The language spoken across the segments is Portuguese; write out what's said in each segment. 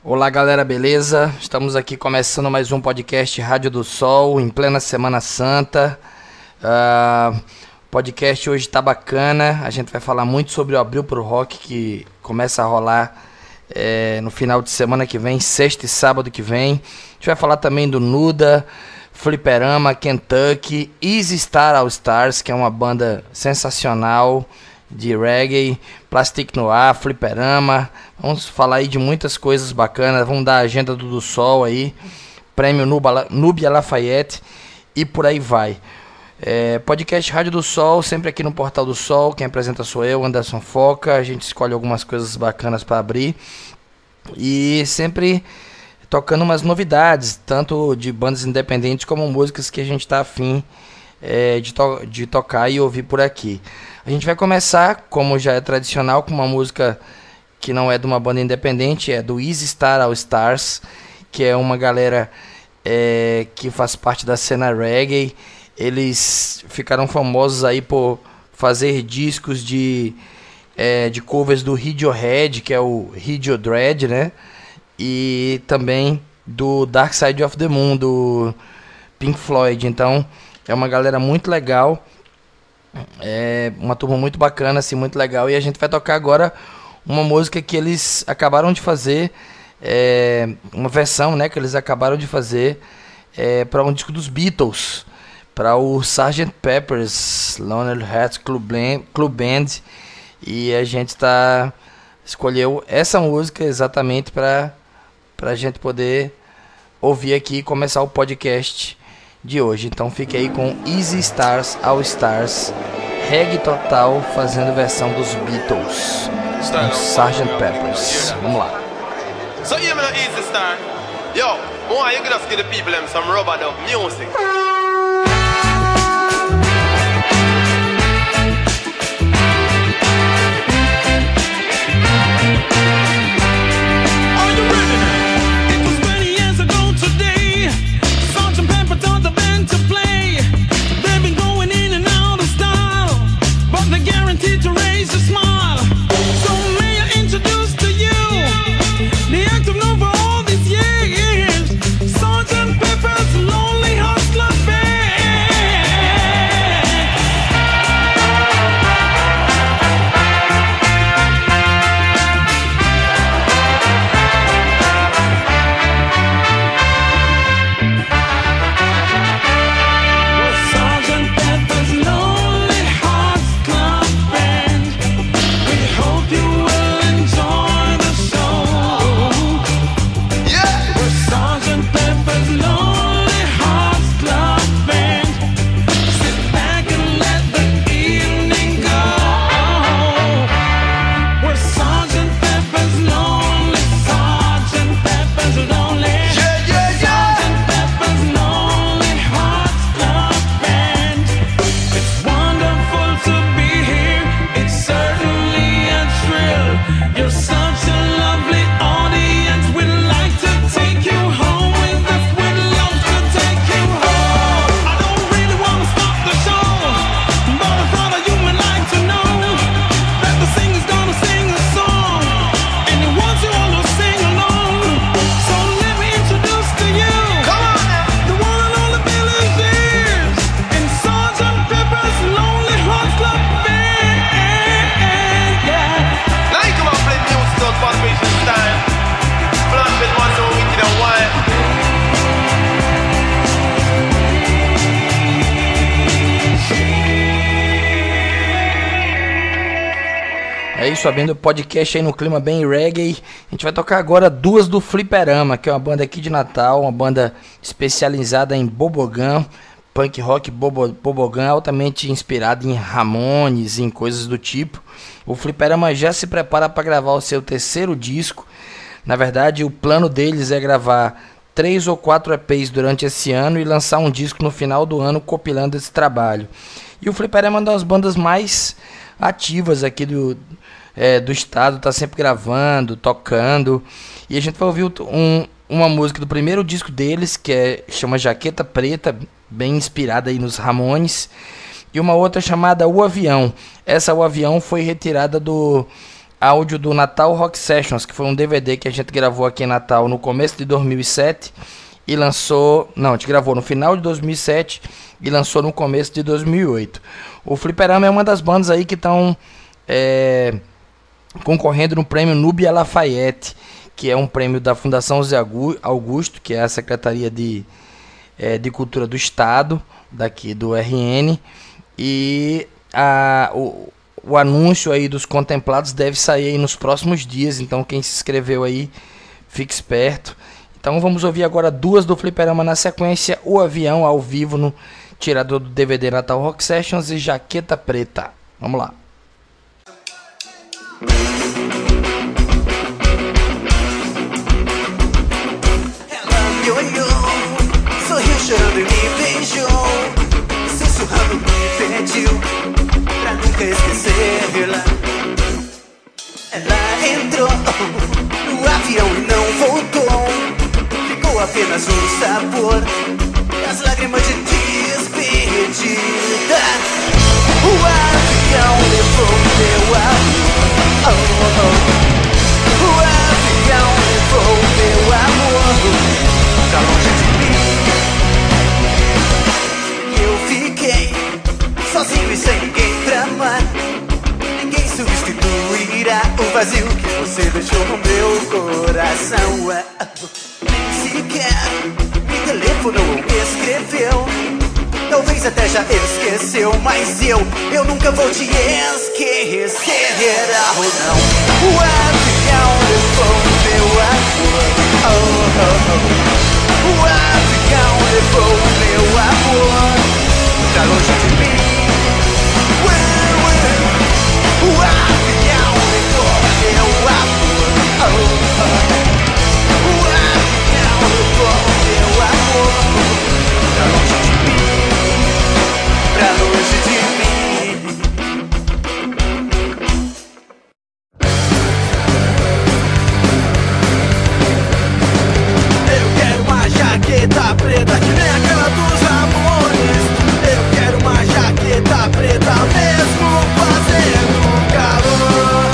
Olá galera, beleza? Estamos aqui começando mais um podcast Rádio do Sol, em plena Semana Santa. O podcast hoje tá bacana, a gente vai falar muito sobre o Abril pro Rock, que começa a rolar no final de semana que vem, sexta e sábado que vem. A gente vai falar também do Nuda, Fliperama, Kentucky, Easy Star All Stars, que é uma banda sensacional de reggae, Plastic Noir, Fliperama. Vamos falar aí de muitas coisas bacanas. Vamos dar a agenda do Sol aí, Prêmio Nubia Lafayette e por aí vai. Podcast Rádio do Sol, sempre aqui no Portal do Sol. Quem apresenta sou eu, Anderson Foca. A gente escolhe algumas coisas bacanas para abrir e sempre tocando umas novidades, tanto de bandas independentes como músicas que a gente tá afim de tocar e ouvir por aqui. A gente vai começar, como já é tradicional, com uma música que não é de uma banda independente, é do Easy Star All Stars, que é uma galera que faz parte da cena reggae. Eles ficaram famosos aí por fazer discos de covers do Radiohead, que é o Radiodread, né? E também do Dark Side of the Moon, do Pink Floyd. Então é uma galera muito legal, uma turma muito bacana, assim, muito legal. E a gente vai tocar agora uma música que eles acabaram de fazer, uma versão, né, que eles acabaram de fazer para um disco dos Beatles, para o Sgt. Pepper's Lonely Hearts Club Band. E a gente escolheu essa música exatamente para a gente poder ouvir aqui e começar o podcast de hoje. Então fique aí com Easy Stars All Stars, reggae total, fazendo versão dos Beatles, com Sgt. Pepper's. Vamos lá. So you know Easy Star. Yo, boy, you just give the people them some rubber dub music. É isso, abrindo o podcast aí no clima bem reggae. A gente vai tocar agora duas do Fliperama, que é uma banda aqui de Natal, uma banda especializada em Bobogan, punk rock Bobogan, altamente inspirado em Ramones, em coisas do tipo. O Fliperama já se prepara para gravar o seu terceiro disco. Na verdade, o plano deles é gravar 3 ou 4 EPs durante esse ano e lançar um disco no final do ano compilando esse trabalho. E o Fliperama é uma das bandas mais ativas aqui do estado, tá sempre gravando, tocando. E a gente vai ouvir uma música do primeiro disco deles, que chama Jaqueta Preta, bem inspirada aí nos Ramones. E uma outra chamada O Avião. Essa O Avião foi retirada do áudio do Natal Rock Sessions, que foi um DVD que a gente gravou aqui em Natal no começo de 2007 e lançou... Não, a gente gravou no final de 2007 e lançou no começo de 2008. O Fliperama é uma das bandas aí que estão concorrendo no prêmio Nubia Lafayette, que é um prêmio da Fundação Zé Augusto, que é a Secretaria de Cultura do Estado, daqui do RN, e o anúncio aí dos contemplados deve sair aí nos próximos dias, então quem se inscreveu aí, fique esperto. Então vamos ouvir agora duas do Fliperama na sequência, O Avião ao vivo no tirador do DVD Natal Rock Sessions e Jaqueta Preta. Vamos lá. Sorriu chorando e me beijou, sussurrando me pediu pra nunca esquecer ela entrou no avião e não voltou, ficou apenas um sabor das lágrimas de despedida. O avião levou meu amor, o avião levou meu amor pra longe de mim. Eu fiquei sozinho e sem ninguém pra amar. Ninguém substituirá o vazio que você deixou no meu coração. Nem sequer me telefonou ou me escreveu, talvez até já esqueceu, mas eu nunca vou te esquecer. Oh não, o avião levou meu amor, o avião levou meu amor pra longe de mim. O avião levou meu amor, o avião levou meu amor pra longe de mim, pra longe de mim. Eu quero uma jaqueta preta que nem aquela dos amores. Eu quero uma jaqueta preta mesmo fazendo calor.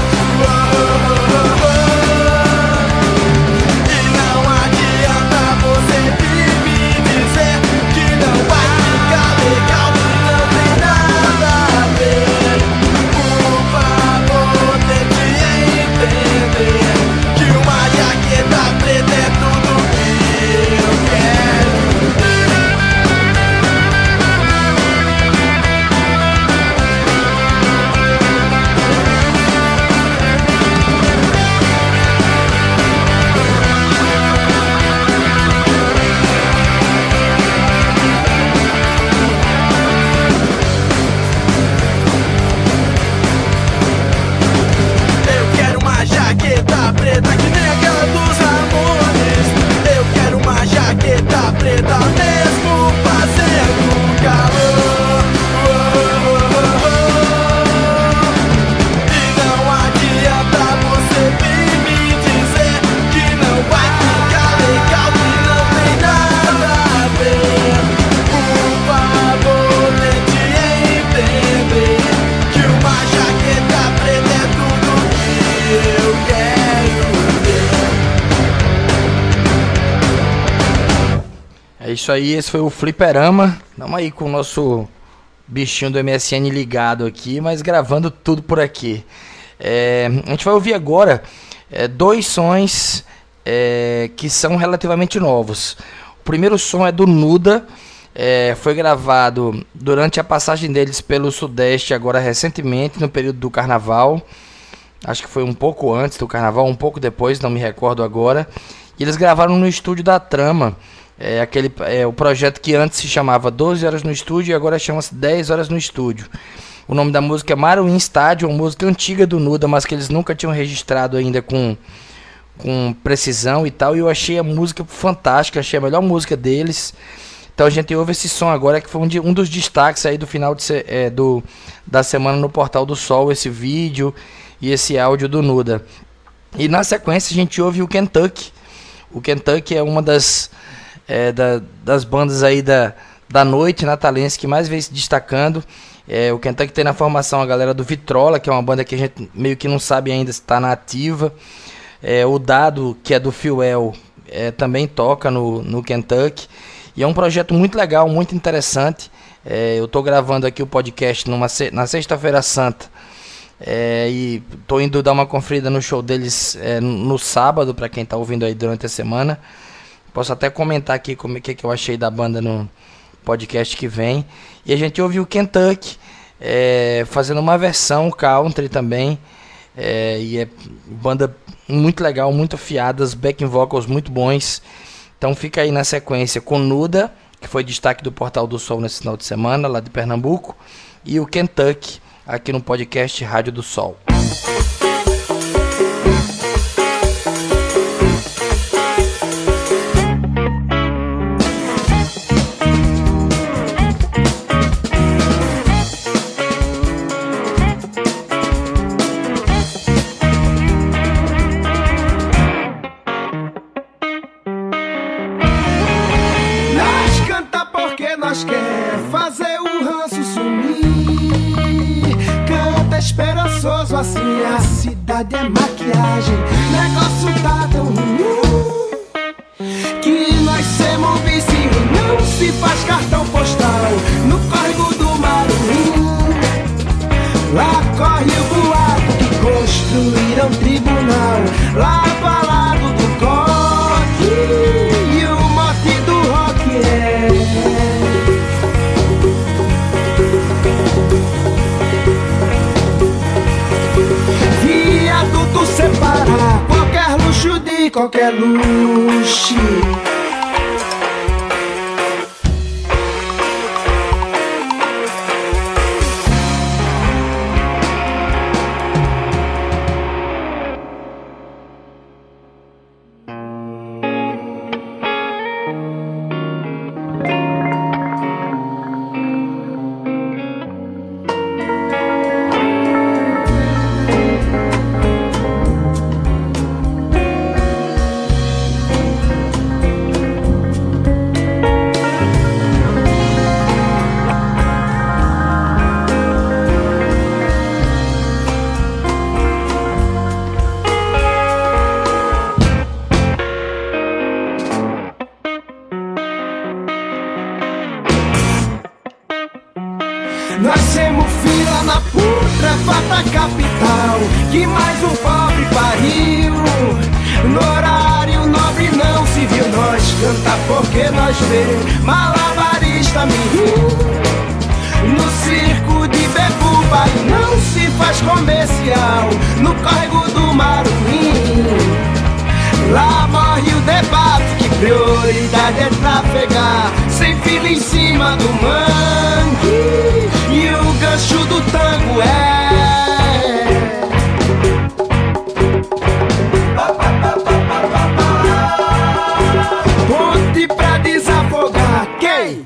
E não adianta você vir me dizer que não vai ficar legal, que não tem nada a ver. Por favor, tente entender que uma jaqueta preta é tudo que eu quero. Eu quero uma jaqueta preta que nem aquela dos amores. Eu quero uma jaqueta preta mesmo fazendo calor. E não adianta você vir me dizer que não vai ficar legal, que não tem nada a ver. Por favor, tente entender que uma jaqueta preta é tudo que eu quero ver. É isso aí, esse foi o Fliperama. Tamo aí com o nosso bichinho do MSN ligado aqui, mas gravando tudo por aqui. A gente vai ouvir agora dois sons que são relativamente novos. O primeiro som é do Nuda, foi gravado durante a passagem deles pelo Sudeste, agora recentemente, no período do Carnaval. Acho que foi um pouco antes do Carnaval, um pouco depois, não me recordo agora. E eles gravaram no estúdio da Trama, o projeto que antes se chamava 12 horas no estúdio e agora chama-se 10 horas no estúdio. O nome da música é Maruim Stadium, uma música antiga do Nuda, mas que eles nunca tinham registrado ainda com precisão e tal. E eu achei a música fantástica, achei a melhor música deles. Então a gente ouve esse som agora, que foi um dos destaques aí do final da semana no Portal do Sol, esse vídeo e esse áudio do Nuda. E na sequência a gente ouve o Kentucky. O Kentucky é uma das bandas aí da noite natalense que mais vem se destacando. O Kentucky tem na formação a galera do Vitrola, que é uma banda que a gente meio que não sabe ainda se está na ativa. O Dado, que é do Fuel, também toca no Kentucky. E é um projeto muito legal, muito interessante. Eu estou gravando aqui o podcast na Sexta-feira Santa. E estou indo dar uma conferida no show deles no sábado, para quem está ouvindo aí durante a semana. Posso até comentar aqui como é que eu achei da banda no podcast que vem. E a gente ouviu o Kentucky fazendo uma versão country também. E é banda muito legal, muito afiadas, backing vocals muito bons. Então fica aí na sequência com Nuda, que foi destaque do Portal do Sol nesse final de semana, lá de Pernambuco, e o Kentucky, aqui no podcast Rádio do Sol. Nós quer fazer o ranço sumir. Canta esperançoso assim, a cidade é maquiagem. Negócio tá tão ruim que nós semos vice. Não se faz cartão postal no córrego do Maruim. Lá corre o boato que construíram tribunal lá pro lado do Coque. E o mote do rock viaduto separa qualquer luxo de qualquer luxo. Nós temos fila na putrefata capital que mais um pobre pariu. No horário nobre não se viu nós cantar porque nós vê malabarista mirim. No circo de Bebuba e não se faz comercial no córrego do Maruim. Lá morre o debate que prioridade é trafegar sem fila em cima do mangue. E o gancho do tango ponte pra desafogar quem?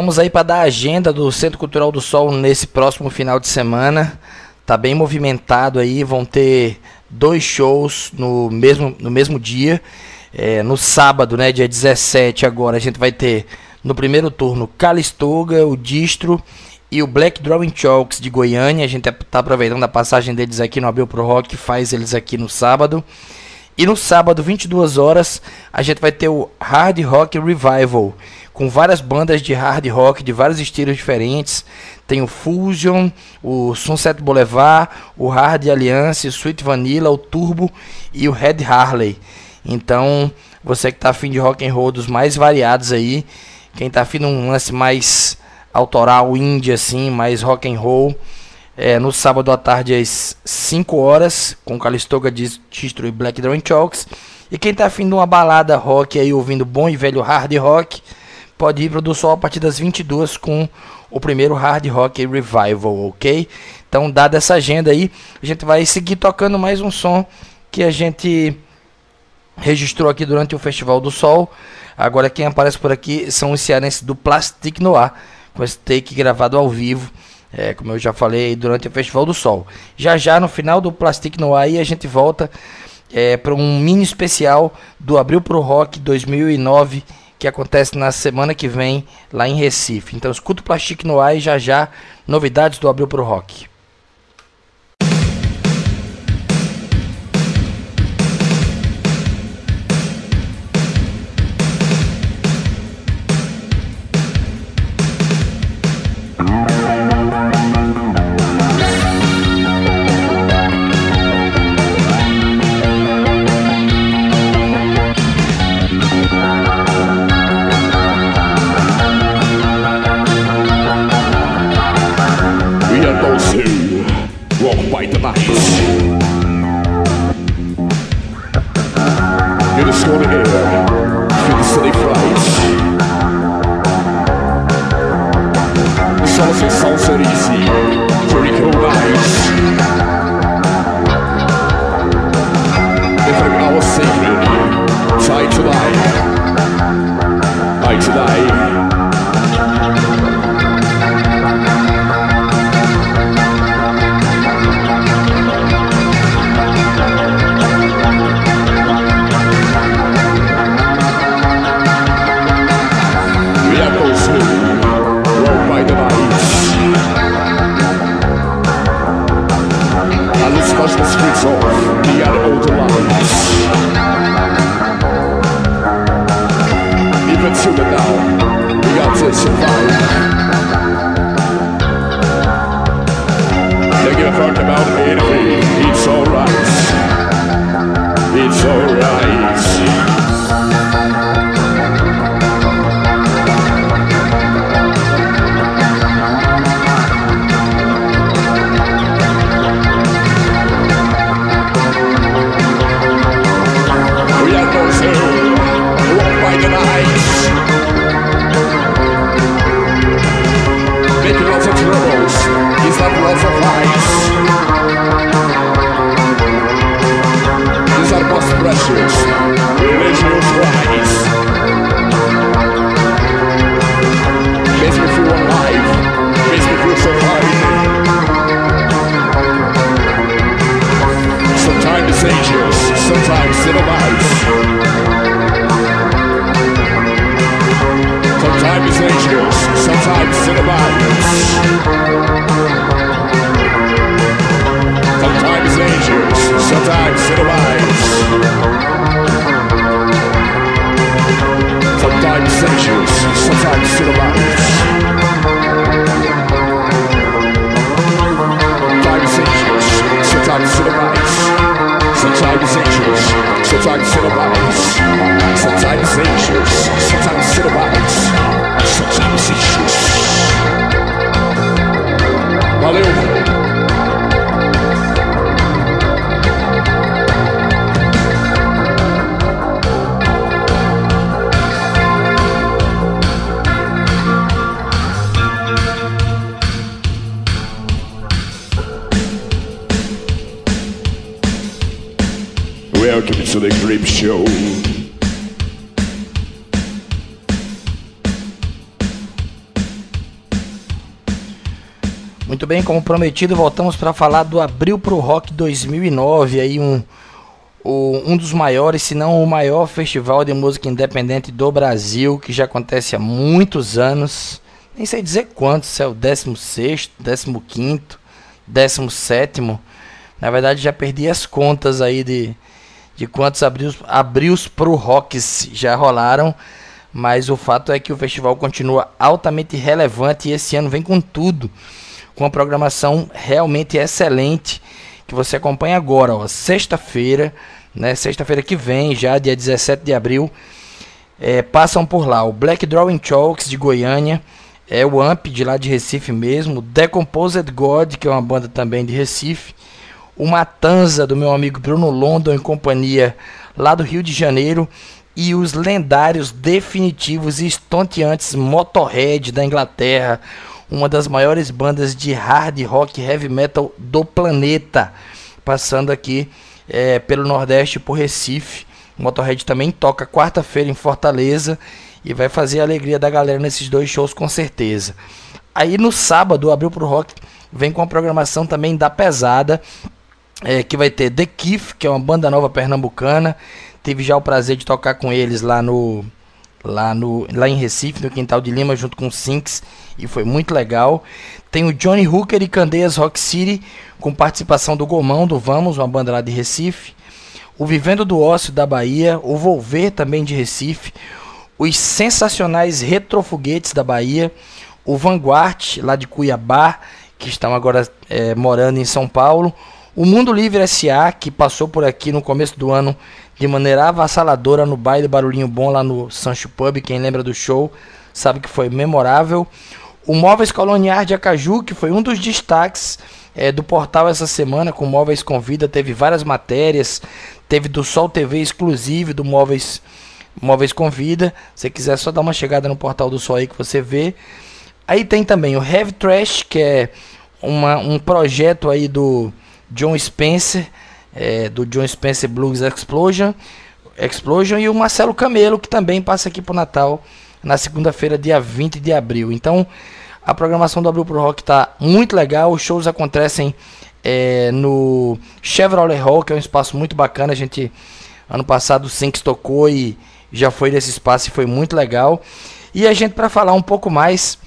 Vamos aí para dar a agenda do Centro Cultural do Sol nesse próximo final de semana. Tá bem movimentado aí, vão ter 2 shows no mesmo dia. No sábado, né, dia 17 agora, a gente vai ter no primeiro turno Calistoga, o Distro e o Black Drawing Chalks de Goiânia. A gente tá aproveitando a passagem deles aqui no Abril Pro Rock, faz eles aqui no sábado. E no sábado, 22 horas, a gente vai ter o Hard Rock Revival, com várias bandas de hard rock de vários estilos diferentes. Tem o Fusion, o Sunset Boulevard, o Hard Alliance, o Sweet Vanilla, o Turbo e o Red Harley. Então, você que está afim de rock and roll dos mais variados aí, quem está afim de um lance mais autoral, indie assim, mais rock and roll, no sábado à tarde às 5 horas, com Calistoga, Distro e Black Drawing Chalks. E quem está afim de uma balada rock aí, ouvindo bom e velho hard rock, pode ir para o do Sol a partir das 22 com o primeiro Hard Rock Revival, ok? Então, dada essa agenda aí, a gente vai seguir tocando mais um som que a gente registrou aqui durante o Festival do Sol. Agora quem aparece por aqui são os cearenses do Plastic Noir, com esse take gravado ao vivo, como eu já falei, durante o Festival do Sol. Já no final do Plastic Noir aí a gente volta para um mini especial do Abril Pro Rock 2009, que acontece na semana que vem lá em Recife. Então escuta o Plastic Noir e já novidades do Abril Pro Rock. Welcome to the Grip Show. Muito bem, como prometido, voltamos para falar do Abril pro Rock 2009, aí um dos maiores, se não o maior festival de música independente do Brasil, que já acontece há muitos anos, nem sei dizer quantos, se é o 16º, 15º, 17º, na verdade já perdi as contas aí de quantos abrios pro Rocks já rolaram, mas o fato é que o festival continua altamente relevante e esse ano vem com tudo, com uma programação realmente excelente, que você acompanha agora, ó, sexta-feira, né, sexta-feira que vem, já dia 17 de abril, passam por lá o Black Drawing Chalks de Goiânia, o Amp de lá de Recife mesmo, Decomposed God, que é uma banda também de Recife, o Matanza do meu amigo Bruno London em companhia lá do Rio de Janeiro, e os lendários, definitivos e estonteantes Motorhead da Inglaterra, uma das maiores bandas de hard rock heavy metal do planeta, passando aqui pelo Nordeste, por Recife. O Motorhead também toca quarta-feira em Fortaleza e vai fazer a alegria da galera nesses dois shows com certeza. Aí no sábado, o Abril pro Rock vem com a programação também da pesada, que vai ter The Keef, que é uma banda nova pernambucana. Tive já o prazer de tocar com eles lá em Recife, no Quintal de Lima, junto com o Sinks, e foi muito legal. Tem o Johnny Hooker e Candeias Rock City, com participação do Gomão, do Vamos, uma banda lá de Recife. O Vivendo do Ócio da Bahia, o Volver também de Recife, os sensacionais Retrofoguetes da Bahia, o Vanguard lá de Cuiabá, que estão agora morando em São Paulo, o Mundo Livre S.A., que passou por aqui no começo do ano de maneira avassaladora no baile Barulhinho Bom lá no Sancho Pub. Quem lembra do show sabe que foi memorável. O Móveis Coloniar de Acaju, que foi um dos destaques do portal essa semana, com Móveis Convida, teve várias matérias, teve do Sol TV exclusivo do Móveis Convida. Se você quiser, só dar uma chegada no portal do Sol aí que você vê. Aí tem também o Heavy Trash, que é um projeto aí do John Spencer, do John Spencer Blues Explosion, e o Marcelo Camelo, que também passa aqui pro Natal na segunda-feira, dia 20 de abril. Então a programação do Abril pro Rock tá muito legal. Os shows acontecem no Chevrolet Hall, que é um espaço muito bacana. A gente, ano passado, o Sinks tocou e já foi nesse espaço e foi muito legal. E a gente, para falar um pouco mais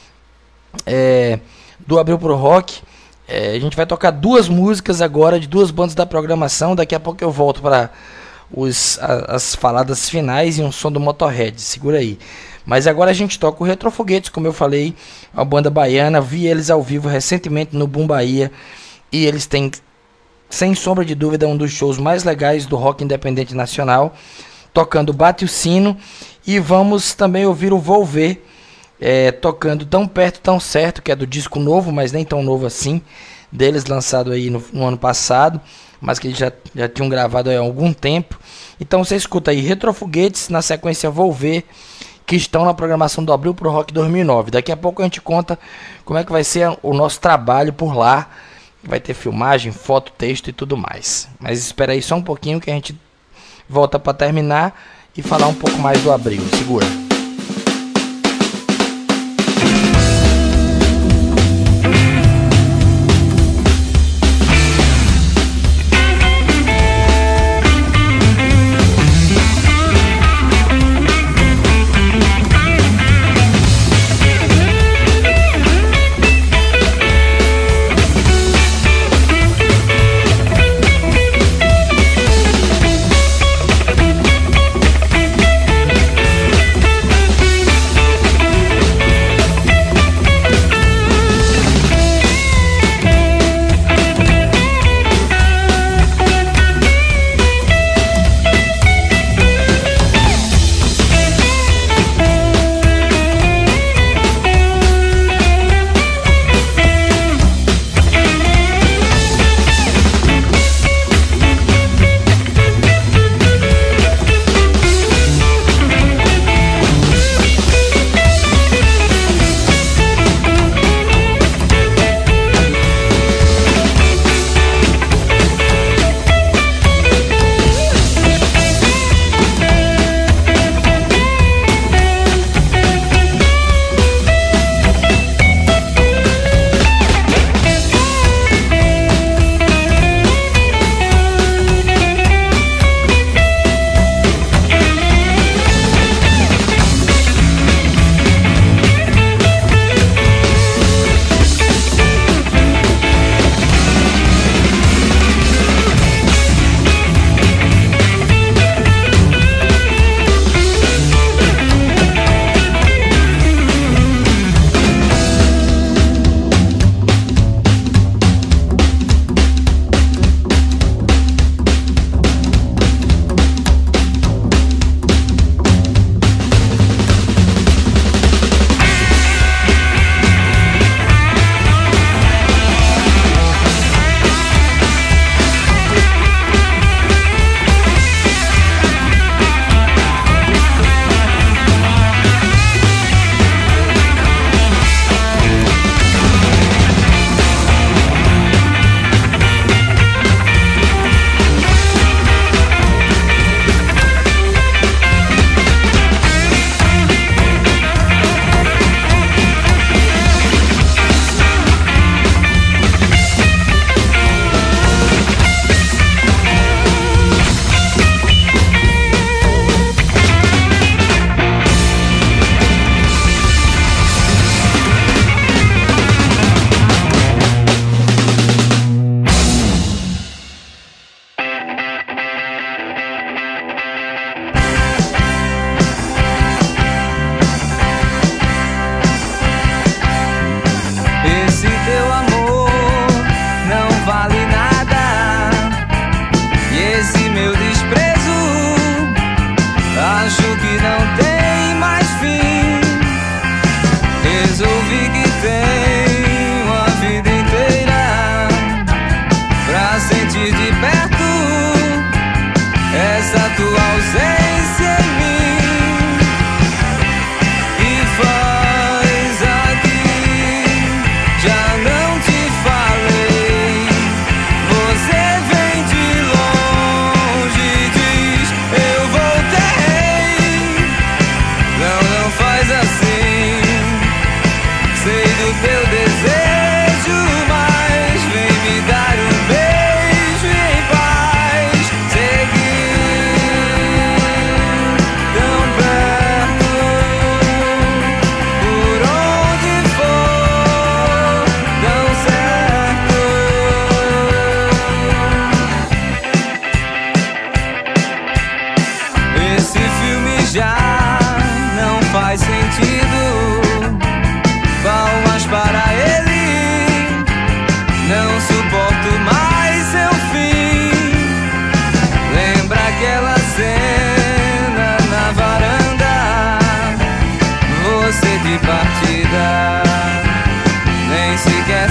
do Abril pro Rock, a gente vai tocar duas músicas agora de duas bandas da programação. Daqui a pouco eu volto para as faladas finais e um som do Motorhead. Segura aí. Mas agora a gente toca o Retrofoguetes, como eu falei, uma banda baiana. Vi eles ao vivo recentemente no Boom Bahia e eles têm, sem sombra de dúvida, um dos shows mais legais do rock independente nacional, tocando Bate o Sino. E vamos também ouvir o Volver, tocando Tão Perto, Tão Certo, que é do disco novo, mas nem tão novo assim, deles, lançado aí no ano passado, mas que eles já tinham gravado há algum tempo. Então você escuta aí Retrofoguetes, na sequência Volver, que estão na programação do Abril pro Rock 2009. Daqui a pouco a gente conta como é que vai ser o nosso trabalho por lá. Vai ter filmagem, foto, texto e tudo mais. Mas espera aí só um pouquinho que a gente volta para terminar e falar um pouco mais do Abril. Segura.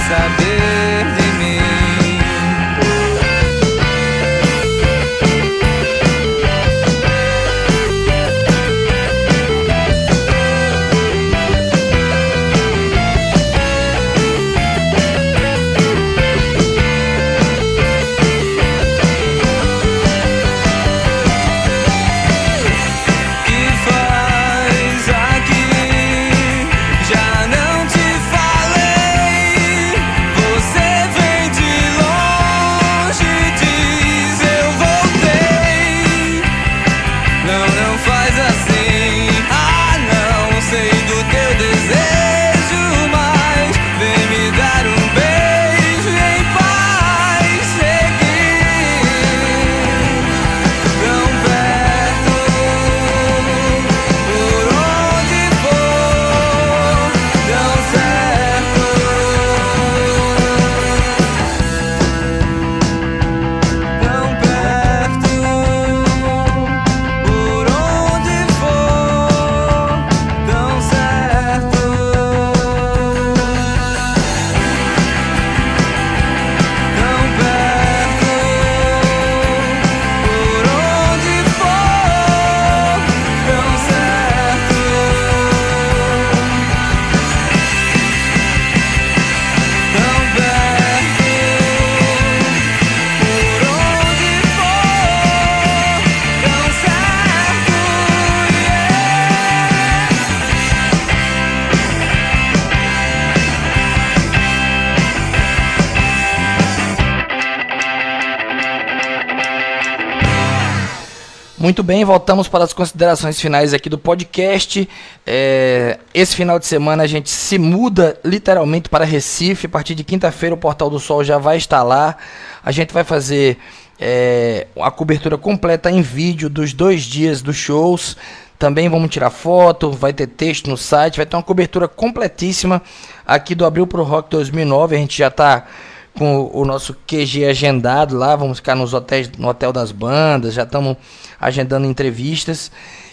saber de mim. Muito bem, voltamos para as considerações finais aqui do podcast. Esse final de semana a gente se muda literalmente para Recife. A partir de quinta-feira o Portal do Sol já vai estar lá. A gente vai fazer a cobertura completa em vídeo dos 2 dias dos shows. Também vamos tirar foto, vai ter texto no site, vai ter uma cobertura completíssima aqui do Abril Pro Rock 2009. A gente já está com o nosso QG agendado lá, vamos ficar nos hotéis, no Hotel das Bandas, já estamos agendando entrevistas.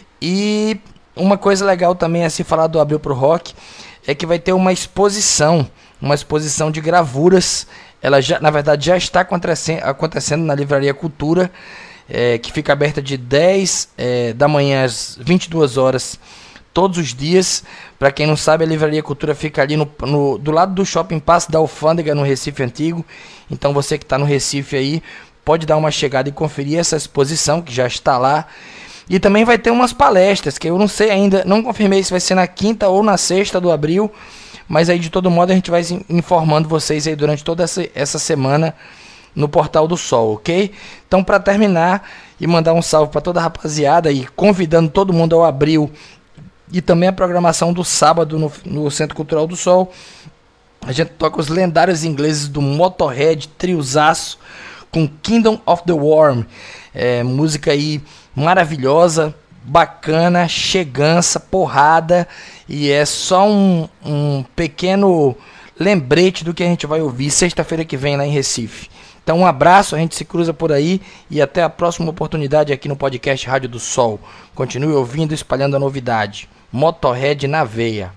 E uma coisa legal também a se falar do Abril Pro Rock é que vai ter uma exposição de gravuras. Ela já, na verdade, já está acontecendo na Livraria Cultura, que fica aberta de 10 da manhã às 22 horas todos os dias. Para quem não sabe, a Livraria Cultura fica ali do lado do Shopping Passo da Alfândega, no Recife Antigo. Então você que está no Recife aí, pode dar uma chegada e conferir essa exposição que já está lá. E também vai ter umas palestras, que eu não sei ainda, não confirmei se vai ser na quinta ou na sexta do abril, mas aí de todo modo a gente vai informando vocês aí durante toda essa semana no Portal do Sol, ok? Então, para terminar e mandar um salve para toda a rapaziada e convidando todo mundo ao Abril e também a programação do sábado no Centro Cultural do Sol, a gente toca os lendários ingleses do Motorhead, triozaço, com Kingdom of the Worm, música aí maravilhosa, bacana, chegança, porrada, e é só um pequeno lembrete do que a gente vai ouvir sexta-feira que vem lá em Recife. Então um abraço, a gente se cruza por aí e até a próxima oportunidade aqui no podcast Rádio do Sol. Continue ouvindo e espalhando a novidade. Motorhead na veia.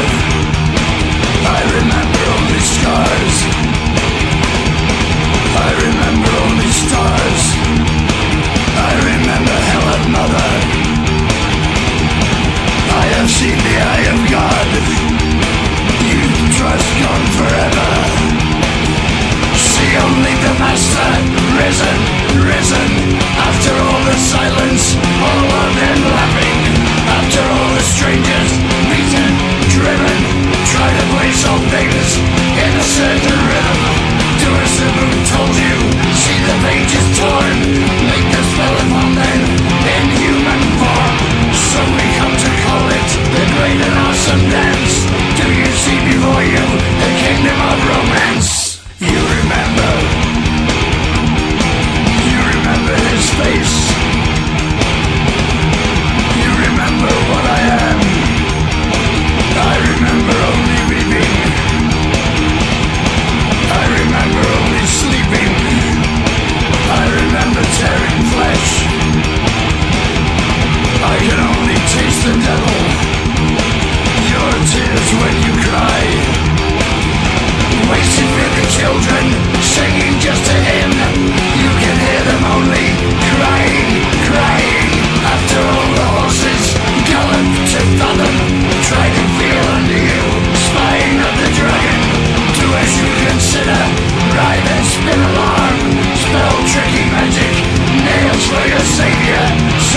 I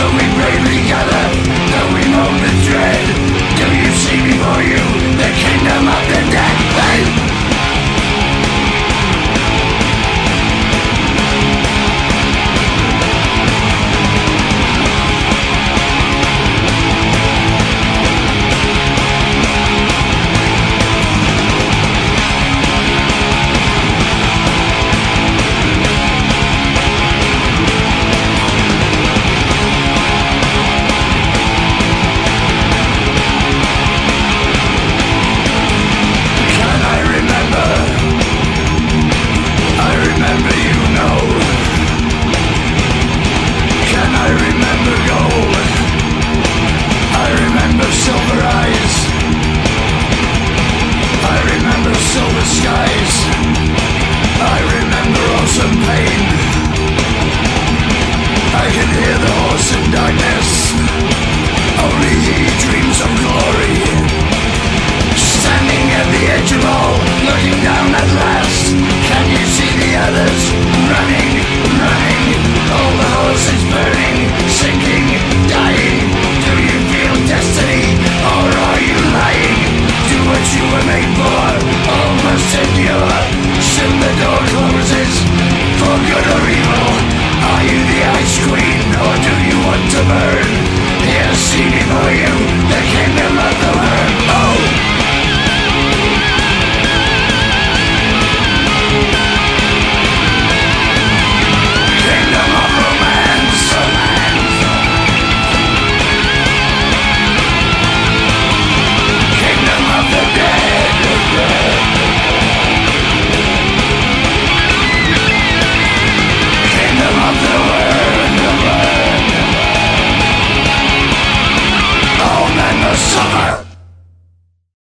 So we pray